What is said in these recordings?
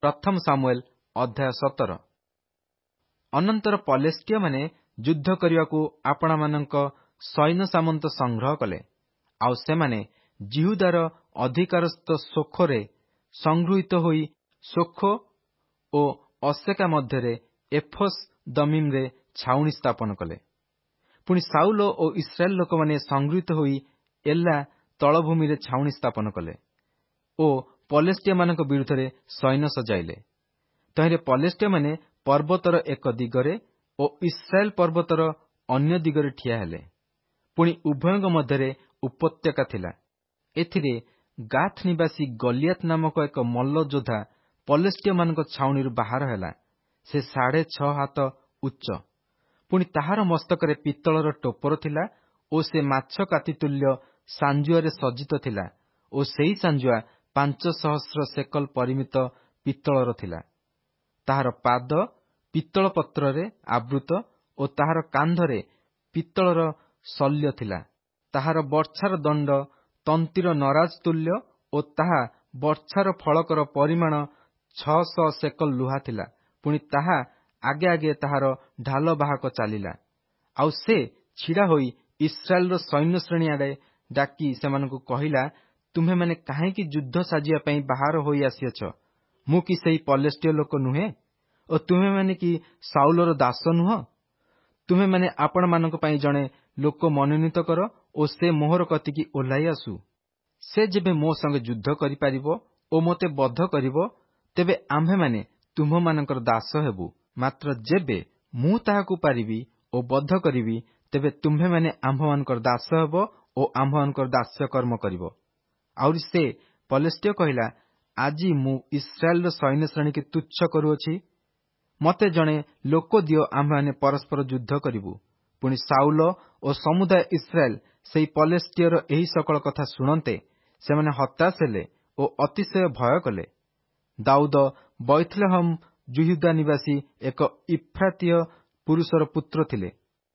ପ୍ରଥମ ସାମୁଏଲ ଅଧ୍ୟାୟ 17। ଅନନ୍ତର ପଲେଷ୍ଟିୟମାନେ ଯୁଦ୍ଧ କରିବାକୁ ଆପଣମାନଙ୍କ ସୈନ୍ୟ ସାମନ୍ତ ସଂଗ୍ରହ କଲେ। ଆଉ ସେମାନେ ଜିହୁଦାର ଅଧିକାରସ୍ଥ ସୋଖୋରେ ସଂଗୃହୀତ ହୋଇ ସୋଖୋ ଓ ଅସେକା ମଧ୍ୟରେ ଏଫୋସ୍ ଦମିମ୍ରେ ଛାଉଣି ସ୍ଥାପନ କଲେ। ପୁଣି ସାଉଲ ଓ ଇସ୍ରାଏଲ ଲୋକମାନେ ସଂଗୃହୀତ ହୋଇ ଏଲା ତଳଭୂମିରେ ଛାଉଣି ସ୍ଥାପନ କଲେ ଓ ପଲେଷ୍ଟିୟମାନଙ୍କ ବିରୁଦ୍ଧରେ ସୈନ୍ୟ ସଜାଇଲେ। ତହିଁରେ ପଲେଷ୍ଟିୟମାନେ ପର୍ବତର ଏକ ଦିଗରେ ଓ ଇସ୍ରାଏଲ ପର୍ବତର ଅନ୍ୟ ଦିଗରେ ଠିଆ ହେଲେ। ପୁଣି ଉଭୟଙ୍କ ମଧ୍ୟରେ ଉପତ୍ୟକା ଥିଲା। ଏଥିରେ ଗାଥ ନିବାସୀ ଗଲିଆଥ ନାମକ ଏକ ମଲ୍ଲ ଯୋଦ୍ଧା ପଲେଷ୍ଟିୟମାନଙ୍କ ଛାଉଣିରୁ ବାହାର ହେଲା। ସେ 6.5 ହାତ ଉଚ୍ଚ। ପୁଣି ତାହାର ମସ୍ତକରେ ପିତ୍ତଳର ଟୋପର ଥିଲା ଓ ସେ ମାଛ କାତିତୁଲ୍ୟ ସାଞ୍ଜୁଆରେ ସଜ୍ଜିତ ଥିଲା ଓ ସେହି ସାଞ୍ଜୁଆ 500 ସେକଲ ପରିମିତ ପିତ୍ତଳର ଥିଲା। ତାହାର ପାଦ ପିତ୍ତଳ ପତ୍ରରେ ଆବୃତ ଓ ତାହାର କାନ୍ଧରେ ପିତ୍ତଳର ଶଲ୍ୟ ଥିଲା। ତାହାର ବର୍ଚ୍ଛାର ଦଣ୍ଡ ତନ୍ତୀର ନରାଜ ତୁଲ୍ୟ ଓ ତାହା ବର୍ଚ୍ଛାର ଫଳକର ପରିମାଣ 600 ସେକଲ ଲୁହା ଥିଲା। ପୁଣି ତାହା ଆଗେ ଆଗେ ତାହାର ଢାଲ ବାହକ ଚାଲିଲା। ଆଉ ସେ ଛିଡ଼ା ହୋଇ ଇସ୍ରାଏଲର ସୈନ୍ୟ ଶ୍ରେଣୀ ଆଡ଼େ ଡାକି ସେମାନଙ୍କୁ କହିଲା, ତୁମ୍ଭେମାନେ କାହିଁକି ଯୁଦ୍ଧ ସାଜିବା ପାଇଁ ବାହାର ହୋଇ ଆସିଅଛ? ମୁଁ କି ସେହି ପଲେଷ୍ଟିୟ ଲୋକ ନୁହେଁ? ଓ ତୁମେମାନେ କି ସାଉଲର ଦାସ ନୁହଁ? ତୁମେମାନେ ଆପଣମାନଙ୍କ ପାଇଁ ଜଣେ ଲୋକ ମନୋନୀତ କର ଓ ସେ ମୋହର କତିକି ଓହ୍ଲାଇ ଆସୁ। ସେ ଯେବେ ମୋ ସଙ୍ଗେ ଯୁଦ୍ଧ କରିପାରିବ ଓ ମୋତେ ବଧ କରିବ, ତେବେ ଆମ୍ଭେମାନେ ତୁମ୍ଭମାନଙ୍କର ଦାସ ହେବୁ। ମାତ୍ର ଯେବେ ମୁଁ ତାହାକୁ ପାରିବି ଓ ବଧ କରିବି, ତେବେ ତୁମ୍ଭେମାନେ ଆମ୍ଭମାନଙ୍କର ଦାସ ହେବ ଓ ଆମ୍ଭମାନଙ୍କର ଦାସ୍ୟକର୍ମ କରିବ। ଆହୁରି ସେ ପଲେଷ୍ଟିୟ କହିଲା, ଆଜି ମୁଁ ଇସ୍ରାଏଲର ସୈନ୍ୟ ଶ୍ରେଣୀକି ତୁଚ୍ଛ କରୁଅଛି। ମୋତେ ଜଣେ ଲୋକ ଦିଅ, ଆମ୍ଭେମାନେ ପରସ୍ପର ଯୁଦ୍ଧ କରିବୁ। ପୁଣି ସାଉଲ ଓ ସମୁଦାୟ ଇସ୍ରାଏଲ ସେହି ପଲେଷ୍ଟିୟର ଏହି ସକଳ କଥା ଶୁଣନ୍ତେ ସେମାନେ ହତାଶ ହେଲେ ଓ ଅତିଶୟ ଭୟ କଲେ। ଦାଉଦ ବୈଥଲେହମ ଯୁହୁଦା ନିବାସୀ ଏକ ଇଫ୍ରାତୀୟ ପୁରୁଷର ପୁତ୍ର ଥିଲେ।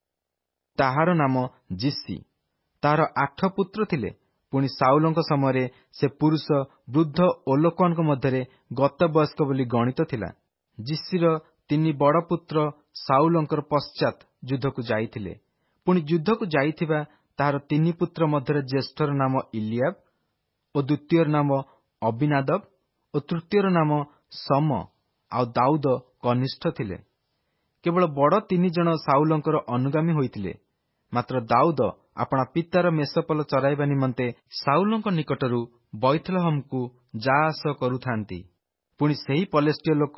ତାହାର ନାମ ଜିସି। ତାହାର 8 ପୁତ୍ର ଥିଲେ। ପୁଣି ସାଉଲଙ୍କ ସମୟରେ ସେ ପୁରୁଷ ବୃଦ୍ଧ ଓ ଲୋକମାନଙ୍କ ମଧ୍ୟରେ ଗତବୟସ୍କ ବୋଲି ଗଣିତ ଥିଲା। ଜିସିର 3 ବଡ଼ ପୁତ୍ର ସାଉଲଙ୍କର ପଶ୍ଚାତ ଯୁଦ୍ଧକୁ ଯାଇଥିଲେ। ପୁଣି ଯୁଦ୍ଧକୁ ଯାଇଥିବା ତାହାର 3 ପୁତ୍ର ମଧ୍ୟରେ ଜ୍ୟେଷ୍ଠର ନାମ ଇଲିଆବ ଓ ଦ୍ୱିତୀୟର ନାମ ଅବିନାଦବ ଓ ତୃତୀୟର ନାମ ସମ। ଆଉ ଦାଉଦ କନିଷ୍ଠ ଥିଲେ। କେବଳ ବଡ଼ 3 ଜଣ ସାଉଲଙ୍କର ଅନୁଗାମୀ ହୋଇଥିଲେ। ମାତ୍ର ଦାଉଦ ଆପଣା ପିତାର ମେଷପଲ ଚରାଇବା ନିମନ୍ତେ ସାଉଲଙ୍କ ନିକଟରୁ ବୈଥଲେହମକୁ ଯା ଆସ କରୁଥାନ୍ତି। ପୁଣି ସେହି ପଲେଷ୍ଟିୟ ଲୋକ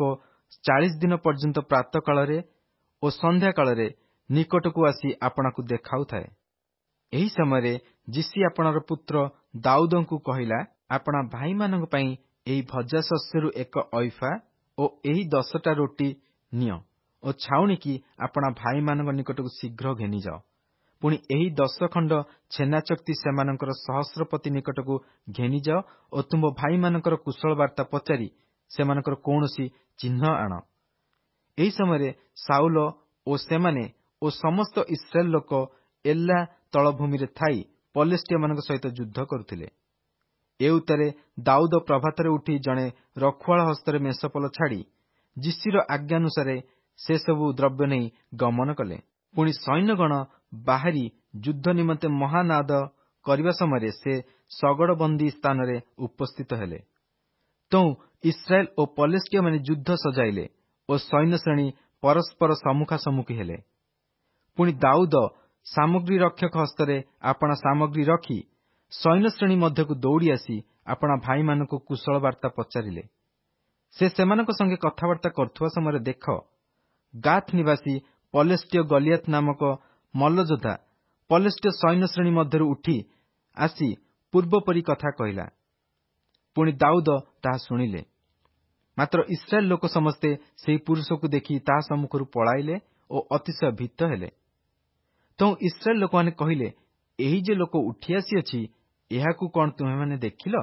40 ଦିନ ପର୍ଯ୍ୟନ୍ତ ପ୍ରାତଃ କାଳରେ ଓ ସନ୍ଧ୍ୟା କାଳରେ ନିକଟକୁ ଆସି ଆପଣାକୁ ଦେଖାଉଥାଏ। ଏହି ସମୟରେ ଜିସି ଆପଣାର ପୁତ୍ର ଦାଉଦଙ୍କୁ କହିଲା, ଆପଣା ଭାଇମାନଙ୍କ ପାଇଁ ଏହି ଭଜା ଶସ୍ୟରୁ 1 ଅଇଫା ଓ ଏହି 10ଟା ରୋଟି ନିଅ ଓ ଛାଉଣିକି ଆପଣା ଭାଇମାନଙ୍କ ନିକଟକୁ ଶୀଘ୍ର ଘେନିଯାଅ। ପୁଣି ଏହି 10 ଖଣ୍ଡ ଛେନା ଚକ୍ତି ସେମାନଙ୍କର ସହସ୍ରପତି ନିକଟକୁ ଘେନିଯାଅ ଓ ତୁମ୍ଭ ଭାଇମାନଙ୍କର କୁଶଳ ବାର୍ତ୍ତା ପଚାରି ସେମାନଙ୍କର କୌଣସି ଚିହ୍ନ ଆଣ। ଏହି ସମୟରେ ସାଉଲ ଓ ସେମାନେ ଓ ସମସ୍ତ ଇସ୍ରାଏଲ ଲୋକ ଏଲା ତଳଭୂମିରେ ଥାଇ ପଲେଷ୍ଟିୟମାନଙ୍କ ସହିତ ଯୁଦ୍ଧ କରୁଥିଲେ। ଏ ଉତ୍ତାରେ ଦାଉଦ ପ୍ରଭାତରେ ଉଠି ଜଣେ ରଖୁଆଳ ହସ୍ତରେ ମେଷପଲ ଛାଡ଼ି ଜିସିର ଆଜ୍ଞାନୁସାରେ ସେସବୁ ଦ୍ରବ୍ୟ ନେଇ ଗମନ କଲେ। ପୁଣି ସୈନ୍ୟଗଣ ବାହାରି ଯୁଦ୍ଧ ନିମନ୍ତେ ମହାନାଦ କରିବା ସମୟରେ ସେ ଶଗଡ଼ବନ୍ଦୀ ସ୍ଥାନରେ ଉପସ୍ଥିତ ହେଲେ। ତହୁଁ ଇସ୍ରାଏଲ ଓ ପଲେଷ୍ଟିୟମାନେ ଯୁଦ୍ଧ ସଜାଇଲେ ଓ ସୈନ୍ୟ ଶ୍ରେଣୀ ପରସ୍ପର ସମ୍ମୁଖାସମ୍ମୁଖୀ ହେଲେ। ପୁଣି ଦାଉଦ ସାମଗ୍ରୀ ରକ୍ଷକ ହସ୍ତରେ ଆପଣା ସାମଗ୍ରୀ ରଖି ସୈନ୍ୟ ଶ୍ରେଣୀ ମଧ୍ୟକୁ ଦୌଡ଼ି ଆସି ଆପଣା ଭାଇମାନଙ୍କୁ କୁଶଳ ବାର୍ତ୍ତା ପଚାରିଲେ। ସେ ସେମାନଙ୍କ ସଙ୍ଗେ କଥାବାର୍ତ୍ତା କରୁଥିବା ସମୟରେ ଦେଖ, ଗାଥ ନିବାସୀ ପଲେଷ୍ଟିୟ ଗଲିଆଥ ନାମକ ମଲ୍ଲଯୋଦ୍ଧା ପଲେଷ୍ଟିୟ ସୈନ୍ୟ ଶ୍ରେଣୀ ମଧ୍ୟରୁ ଉଠି ଆସି ପୂର୍ବପରି କଥା କହିଲା। ପୁଣି ଦାଉଦ ତାହା ଶୁଣିଲେ। ମାତ୍ର ଇସ୍ରାଏଲ ଲୋକ ସମସ୍ତେ ସେହି ପୁରୁଷକୁ ଦେଖି ତାହା ସମ୍ମୁଖରୁ ପଳାଇଲେ ଓ ଅତିଶୟ ଭୀତ ହେଲେ। ତେଣୁ ଇସ୍ରାଏଲ ଲୋକମାନେ କହିଲେ, ଏହି ଯେ ଲୋକ ଉଠି ଆସିଅଛି, ଏହାକୁ କଣ ତୁମେମାନେ ଦେଖିଲ?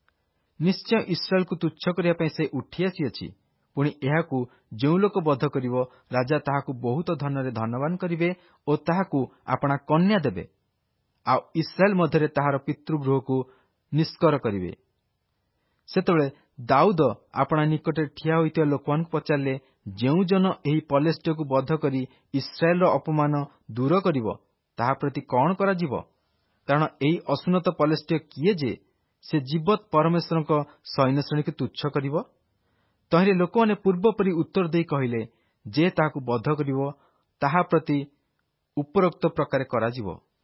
ନିଶ୍ଚୟ ଇସ୍ରାଏଲକୁ ତୁଚ୍ଛ କରିବା ପାଇଁ ସେ ଉଠି ଆସିଅଛି। ପୁଣି ଏହାକୁ ଯେଉଁ ଲୋକ ବଧ କରିବ, ରାଜା ତାହାକୁ ବହୁତ ଧନରେ ଧନବାନ କରିବେ ଓ ତାହାକୁ ଆପଣା କନ୍ୟା ଦେବେ। ଆଉ ଇସ୍ରାଏଲ ମଧ୍ୟରେ ତାହାର ପିତୃଗୃହକୁ ନିଷ୍କର କରିବେ। ସେତେବେଳେ ଦାଉଦ ଆପଣା ନିକଟରେ ଠିଆ ହୋଇଥିବା ଲୋକମାନଙ୍କୁ ପଚାରିଲେ, ଯେଉଁ ଜନ ଏହି ପଲେଷ୍ଟିୟକୁ ବଧ କରି ଇସ୍ରାଏଲର ଅପମାନ ଦୂର କରିବ, ତାହା ପ୍ରତି କଣ କରାଯିବ? କାରଣ ଏହି ଅସୁନତ ପଲେଷ୍ଟିୟ କିଏ ଯେ ସେ ଜୀବତ୍ ପରମେଶ୍ୱରଙ୍କ ସୈନ୍ୟ ଶ୍ରେଣୀକୁ ତୁଚ୍ଛ କରିବ? ତହିଁରେ ଲୋକମାନେ ପୂର୍ବପରି ଉତ୍ତର ଦେଇ କହିଲେ, ଯେ ତାହାକୁ ବଧ କରିବ, ତାହା ପ୍ରତି ଉପରୋକ୍ତ ପ୍ରକାରେ କରାଯିବ।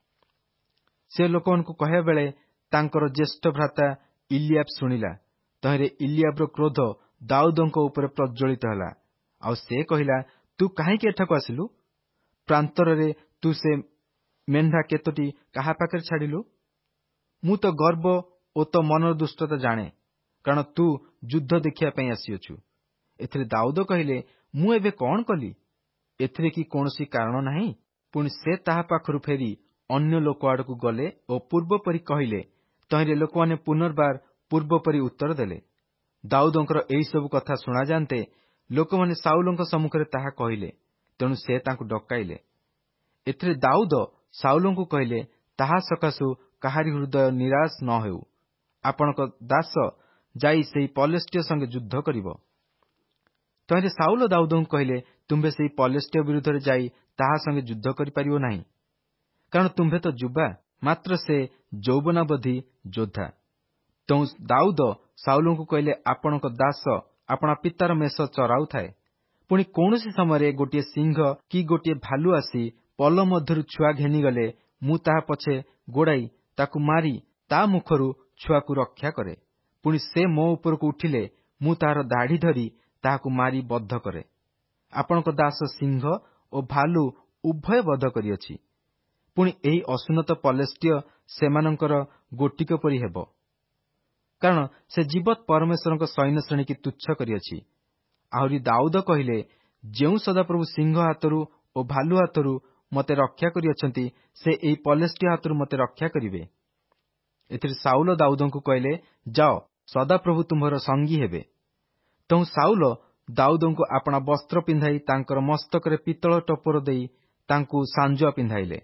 ସେ ଲୋକମାନଙ୍କୁ କହିବା ବେଳେ ତାଙ୍କର ଜ୍ୟେଷ୍ଠ ଭ୍ରାତା ଇଲିଆବ ଶୁଣିଲା। ତହିଁରେ ଇଲିଆବର କ୍ରୋଧ ଦାଉଦଙ୍କ ଉପରେ ପ୍ରଜ୍ୱଳିତ ହେଲା। ଆଉ ସେ କହିଲା, ତୁ କାହିଁକି ଏଠାକୁ ଆସିଲୁ? ପ୍ରାନ୍ତରରେ ତୁ ସେ ମେଣ୍ଢା କେତୋଟି କାହା ପାଖରେ ଛାଡ଼ିଲୁ? ମୁଁ ତ ଗର୍ବ ଓ ତୋ ମନର ଦୁଷ୍ଟତା ଜାଣେ, କାରଣ ତୁ ଯୁଦ୍ଧ ଦେଖିବା ପାଇଁ ଆସିଅଛୁ। ଏଥିରେ ଦାଉଦ କହିଲେ, ମୁଁ ଏବେ କଣ କଲି? ଏଥିରେ କି କୌଣସି କାରଣ ନାହିଁ? ପୁଣି ସେ ତାହା ପାଖରୁ ଫେରି ଅନ୍ୟ ଲୋକ ଆଡ଼କୁ ଗଲେ ଓ ପୂର୍ବପରି କହିଲେ। ତହିଁରେ ଲୋକମାନେ ପୁନର୍ବାର ପୂର୍ବପରି ଉତ୍ତର ଦେଲେ। ଦାଉଦଙ୍କର ଏହିସବୁ କଥା ଶୁଣାଯାନ୍ତେ ଲୋକମାନେ ସାଉଲଙ୍କ ସମ୍ମୁଖରେ ତାହା କହିଲେ। ତେଣୁ ସେ ତାଙ୍କୁ ଡକାଇଲେ। ଏଥିରେ ଦାଉଦ ସାଉଲଙ୍କୁ କହିଲେ, ତାହା ସକାଶୁ କାହାରି ହୃଦୟ ନିରାଶ ନ ହେଉ। ଆପଣଙ୍କ ଦାସ ଯାଇ ସେହି ପଲେଷ୍ଟିୟ ସଙ୍ଗେ ଯୁଦ୍ଧ କରିବ। ତହିଁରେ ସାଉଲ ଦାଉଦଙ୍କୁ କହିଲେ, ତୁମ୍ଭେ ସେହି ପଲେଷ୍ଟିୟ ବିରୁଦ୍ଧରେ ଯାଇ ତାହା ସଙ୍ଗେ ଯୁଦ୍ଧ କରିପାରିବ ନାହିଁ, କାରଣ ତୁମ୍ଭେ ତ ଯୁବା, ମାତ୍ର ସେ ଯୌବନାବଧି ଯୋଦ୍ଧା। ତେଣୁ ଦାଉଦ ସାଉଲଙ୍କୁ କହିଲେ, ଆପଣଙ୍କ ଦାସ ଆପଣା ପିତାର ମେଷ ଚରାଉଥାଏ। ପୁଣି କୌଣସି ସମୟରେ ଗୋଟିଏ ସିଂହ କି ଗୋଟିଏ ଭାଲୁ ଆସି ପଲ ମଧ୍ୟରୁ ଛୁଆ ଘେନିଗଲେ ମୁଁ ତାହା ପଛେ ଗୋଡ଼ାଇ ତାକୁ ମାରି ତା ମୁଖରୁ ଛୁଆକୁ ରକ୍ଷା କରେ। ପୁଣି ସେ ମୋ ଉପରକୁ ଉଠିଲେ ମୁଁ ତାହାର ଦାଢ଼ି ଧରି ତାହାକୁ ମାରି ବଧ କରେ। ଆପଣଙ୍କ ଦାସ ସିଂହ ଓ ଭାଲୁ ଉଭୟ ବଧ କରିଅଛି। ପୁଣି ଏହି ଅସୁନତ ପଲେଷ୍ଟିୟ ସେମାନଙ୍କର ଗୋଟିକ ପରି ହେବ, କାରଣ ସେ ଜୀବତ୍ ପରମେଶ୍ୱରଙ୍କ ସୈନ୍ୟ ଶ୍ରେଣୀକି ତୁଚ୍ଛ କରିଅଛି। ଆହୁରି ଦାଉଦ କହିଲେ, ଯେଉଁ ସଦାପ୍ରଭୁ ସିଂହ ହାତରୁ ଓ ଭାଲୁ ହାତରୁ ମୋତେ ରକ୍ଷା କରିଅଛନ୍ତି, ସେ ଏହି ପଲେଷ୍ଟିୟ ହାତରୁ ମୋତେ ରକ୍ଷା କରିବେ। ଏଥିରେ ସାଉଲ ଦାଉଦଙ୍କୁ କହିଲେ, ଯାଅ, ସଦାପ୍ରଭୁ ତୁମ୍ଭର ସଙ୍ଗୀ ହେବେ। ତେଣୁ ସାଉଲ ଦାଉଦଙ୍କୁ ଆପଣା ବସ୍ତ୍ର ପିନ୍ଧାଇ ତାଙ୍କର ମସ୍ତକରେ ପିତ୍ତଳ ଟପର ଦେଇ ତାଙ୍କୁ ସାଞ୍ଜୁଆ ପିନ୍ଧାଇଲେ।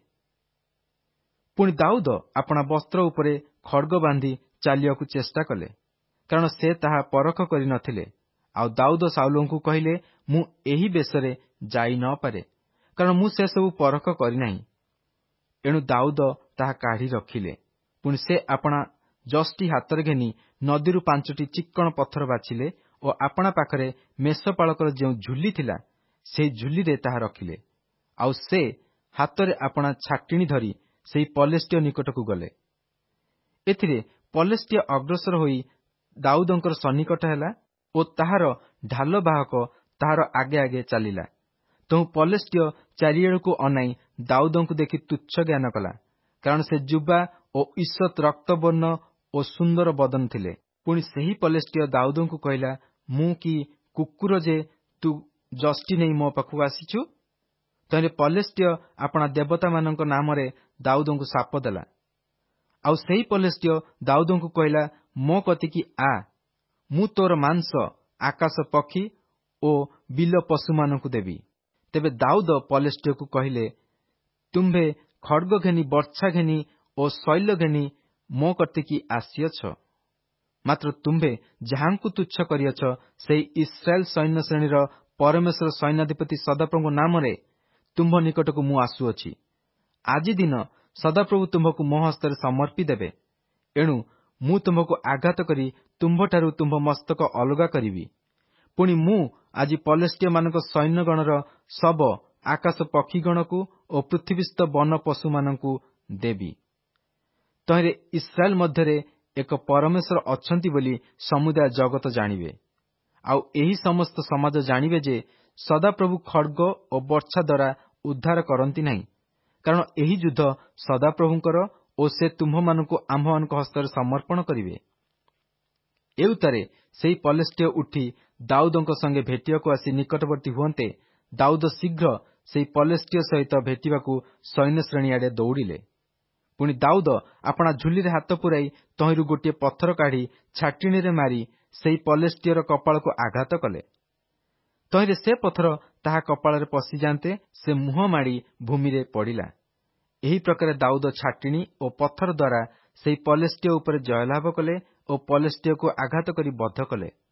ପୁଣି ଦାଉଦ ଆପଣା ବସ୍ତ୍ର ଉପରେ ଖଡ୍ଗ ବାନ୍ଧି ଚାଲିବାକୁ ଚେଷ୍ଟା କଲେ, କାରଣ ସେ ତାହା ପରଖ କରି ନ ଥିଲେ। ଆଉ ଦାଉଦ ସାଉଲଙ୍କୁ କହିଲେ, ମୁଁ ଏହି ବେଶରେ ଯାଇ ନ ପାରେ, କାରଣ ମୁଁ ସେସବୁ ପରଖ କରିନାହିଁ। ଏଣୁ ଦାଉଦ ତାହା କାଢ଼ି ରଖିଲେ। ପୁଣି ସେ ଆପଣା ଯଷ୍ଟି ହାତରେ ଘେନି ନଦୀରୁ 5ଟି ଚିକ୍କଣ ପଥର ବାଛିଲେ ଓ ଆପଣା ପାଖରେ ମେଷପାଳକର ଯେଉଁ ଝୁଲି ଥିଲା, ସେହି ଝୁଲିରେ ତାହା ରଖିଲେ। ଆଉ ସେ ହାତରେ ଆପଣା ଛାଟିଣି ଧରି ସେହି ପଲେଷ୍ଟିୟ ନିକଟକୁ ଗଲେ। ଏଥିରେ ପଲେଷ୍ଟିୟ ଅଗ୍ରସର ହୋଇ ଦାଉଦଙ୍କର ସନ୍ନିକଟ ହେଲା ଓ ତାହାର ଢାଲ ବାହକ ତାହାର ଆଗେ ଆଗେ ଚାଲିଲା। ତେଣୁ ପଲେଷ୍ଟିୟ ଚାରିଆଡ଼କୁ ଅନାଇ ଦାଉଦଙ୍କୁ ଦେଖି ତୁଚ୍ଛ ଜ୍ଞାନ କଲା, କାରଣ ସେ ଯୁବା ଓ ଈଷତ୍ ରକ୍ତବର୍ଣ୍ଣ ଓ ସୁନ୍ଦର ବଦନ ଥିଲେ। ପୁଣି ସେହି ପଲେଷ୍ଟିୟ ଦାଉଦଙ୍କୁ କହିଲା, ମୁଁ କି କୁକୁର ଯେ ତୁ ଯଷ୍ଟି ନେଇ ମୋ ପାଖକୁ ଆସିଛୁ? ତହିଁରେ ପଲେଷ୍ଟିୟ ଆପଣା ଦେବତାମାନଙ୍କ ନାମରେ ଦାଉଦଙ୍କୁ ଶାପ ଦେଲା। ଆଉ ସେହି ପଲେଷ୍ଟିୟ ଦାଉଦଙ୍କୁ କହିଲା, ମୋ କତିକି ଆ, ମୁଁ ତୋର ମାଂସ ଆକାଶ ପକ୍ଷୀ ଓ ବିଲ ପଶୁମାନଙ୍କୁ ଦେବି। ତେବେ ଦାଉଦ ପଲେଷ୍ଟିୟକୁ କହିଲେ, ତୁମ୍ଭେ ଖଡ୍ଗ ଘେନି, ବର୍ଚ୍ଛା ଘେନି ଓ ଶୈଳ ଘେନି ମୋ କତିକି ଆସିଅଛ, ମାତ୍ର ତୁମ୍ଭେ ଯାହାଙ୍କୁ ତୁଚ୍ଛ କରିଅଛ, ସେହି ଇସ୍ରାଏଲ ସୈନ୍ୟ ଶ୍ରେଣୀର ପରମେଶ୍ୱର ସୈନ୍ୟାଧିପତି ସଦାପ୍ରଭୁଙ୍କ ନାମରେ ତୁମ୍ଭ ନିକଟକୁ ମୁଁ ଆସୁଅଛି। ଆଜି ଦିନ ସଦାପ୍ରଭୁ ତୁମ୍ଭକୁ ମୋ ହସ୍ତରେ ସମର୍ପି ଦେବେ। ଏଣୁ ମୁଁ ତୁମ୍ଭକୁ ଆଘାତ କରି ତୁମ୍ଭଠାରୁ ତୁମ୍ଭ ମସ୍ତକ ଅଲଗା କରିବି। ପୁଣି ମୁଁ ଆଜି ପଲେଷ୍ଟିୟମାନଙ୍କ ସୈନ୍ୟଗଣର ଶବ ଆକାଶ ପକ୍ଷୀଗଣକୁ ଓ ପୃଥିବୀସ୍ଥ ବନ ପଶୁମାନଙ୍କୁ ଦେବି। ତହିଁରେ ଇସ୍ରାଏଲ ମଧ୍ୟରେ ଏକ ପରମେଶ୍ୱର ଅଛନ୍ତି ବୋଲି ସମୁଦାୟ ଜଗତ ଜାଣିବେ। ଆଉ ଏହି ସମସ୍ତ ସମାଜ ଜାଣିବେ ଯେ ସଦାପ୍ରଭୁ ଖଡ୍ଗ ଓ ବର୍ଚ୍ଛା ଦ୍ୱାରା ଉଦ୍ଧାର କରନ୍ତି ନାହିଁ, କାରଣ ଏହି ଯୁଦ୍ଧ ସଦାପ୍ରଭୁଙ୍କର ଓ ସେ ତୁମ୍ଭମାନଙ୍କୁ ଆମ୍ଭମାନଙ୍କ ହସ୍ତରେ ସମର୍ପଣ କରିବେ। ଏଉତାରେ ସେହି ପଲେଷ୍ଟିୟ ଉଠି ଦାଉଦଙ୍କ ସଙ୍ଗେ ଭେଟିବାକୁ ଆସି ନିକଟବର୍ତ୍ତୀ ହୁଅନ୍ତେ, ଦାଉଦ ଶୀଘ୍ର ସେହି ପଲେଷ୍ଟିୟ ସହିତ ଭେଟିବାକୁ ସୈନ୍ୟଶ୍ରେଣୀ ଆଡ଼େ ଦୌଡ଼ିଲେ। ପୁଣି ଦାଉଦ ଆପଣା ଝୁଲିରେ ହାତ ପୁରାଇ ତହିଁରୁ ଗୋଟିଏ ପଥର କାଢ଼ି ଛାଟିଣିରେ ମାରି ସେହି ପଲେଷ୍ଟିୟର କପାଳକୁ ଆଘାତ କଲେ। ତହିଁରେ ସେ ପଥର ତାହା କପାଳରେ ପଶିଯାନ୍ତେ ସେ ମୁହଁ ମାଡ଼ି ଭୂମିରେ ପଡ଼ିଲା। ଏହି ପ୍ରକାରେ ଦାଉଦ ଛାଟିଣି ଓ ପଥର ଦ୍ୱାରା ସେହି ପଲେଷ୍ଟିୟ ଉପରେ ଜୟଲାଭ କଲେ ଓ ପଲେଷ୍ଟିୟକୁ ଆଘାତ କରି ବଧ କଲେ।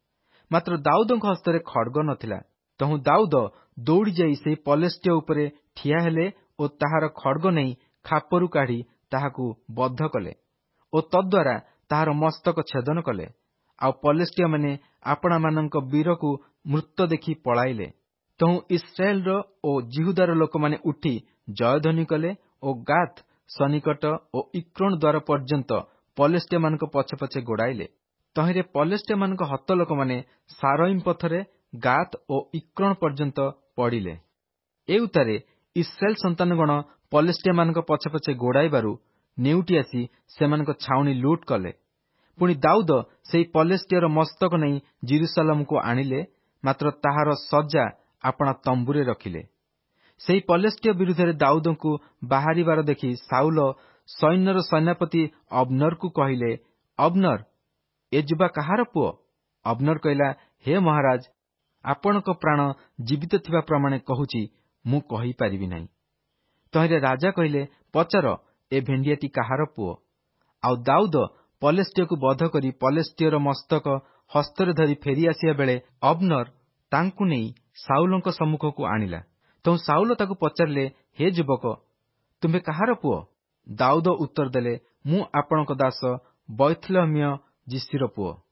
ମାତ୍ର ଦାଉଦଙ୍କ ହସ୍ତରେ ଖଡ୍ଗ ନଥିଲା। ତହୁଁ ଦାଉଦ ଦୌଡ଼ି ଯାଇ ସେହି ପଲେଷ୍ଟିୟ ଉପରେ ଠିଆ ହେଲେ ଓ ତାହାର ଖଡ୍ଗ ନେଇ ଖାପରୁ କାଢ଼ି ତାହାକୁ ବଦ୍ଧ କଲେ ଓ ତଦ୍ୱାରା ତାହାର ମସ୍ତକ ଛେଦନ କଲେ। ଆଉ ପଲେଷ୍ଟିୟମାନେ ଆପଣାମାନଙ୍କ ବୀରକୁ ମୃତ ଦେଖି ପଳାଇଲେ। ତହୁଁ ଇସ୍ରାଏଲର ଓ ଜିହୁଦାର ଲୋକମାନେ ଉଠି ଜୟଧ୍ୱନି କଲେ ଓ ଗାଥ ସନ୍ନିକଟ ଓ ଇକ୍ରୋନ ଦ୍ୱାର ପର୍ଯ୍ୟନ୍ତ ପଲେଷ୍ଟିୟମାନଙ୍କ ପଛେ ପଛେ ଗୋଡ଼ାଇଲେ। ତହିଁରେ ପଲେଷ୍ଟିୟମାନଙ୍କ ହତ ଲୋକମାନେ ସାରଇମ୍ ପଥରେ ଗାଥ ଓ ଇକ୍ରୋନ ପର୍ଯ୍ୟନ୍ତ ପଡ଼ିଲେ। ଏ ଉତ୍ତାରେ ଇସ୍ରାଏଲ ସନ୍ତାନଗଣ ପଲେଷ୍ଟିୟମାନଙ୍କ ପଛେ ପଛେ ଗୋଡ଼ାଇବାରୁ ନେଉଟି ଆସି ସେମାନଙ୍କ ଛାଉଣି ଲୁଟ୍ କଲେ। ପୁଣି ଦାଉଦ ସେହି ପଲେଷ୍ଟିୟର ମସ୍ତକ ନେଇ ଜିରୁସାଲମକୁ ଆଣିଲେ, ମାତ୍ର ତାହାର ସଜ୍ଜା ଆପଣା ତମ୍ବୁରେ ରଖିଲେ। ସେହି ପଲେଷ୍ଟିୟ ବିରୁଦ୍ଧରେ ଦାଉଦଙ୍କୁ ବାହାରିବାର ଦେଖି ସାଉଲ ସୈନ୍ୟର ସେନାପତି ଅବନରକୁ କହିଲେ, ଅବନର, ଏ ଯୁବା କାହାର ପୁଅ? ଅବନର କହିଲା, ହେ ମହାରାଜ, ଆପଣଙ୍କ ପ୍ରାଣ ଜୀବିତ ଥିବା ପ୍ରମାଣେ କହୁଛି, ମୁଁ କହିପାରିବି ନାହିଁ। ତହିଁରେ ରାଜା କହିଲେ, ପଚାର, ଏ ଭେଣ୍ଡିଆଟି କାହାର ପୁଅ? ଆଉ ଦାଉଦ ପଲେଷ୍ଟିୟକୁ ବଧ କରି ପଲେଷ୍ଟିୟର ମସ୍ତକ ହସ୍ତରେ ଧରି ଫେରି ଆସିବା ବେଳେ ଅବନର ତାଙ୍କୁ ନେଇ ସାଉଲଙ୍କ ସମ୍ମୁଖକୁ ଆଣିଲା। ତେଣୁ ସାଉଲ ତାକୁ ପଚାରିଲେ, ହେ ଯୁବକ, ତୁମ୍ଭେ କାହାର ପୁଅ? ଦାଉଦ ଉତ୍ତର ଦେଲେ, ମୁଁ ଆପଣଙ୍କ ଦାସ ବୈଥଲେହମୀୟ ଯିସିର ପୁଅ।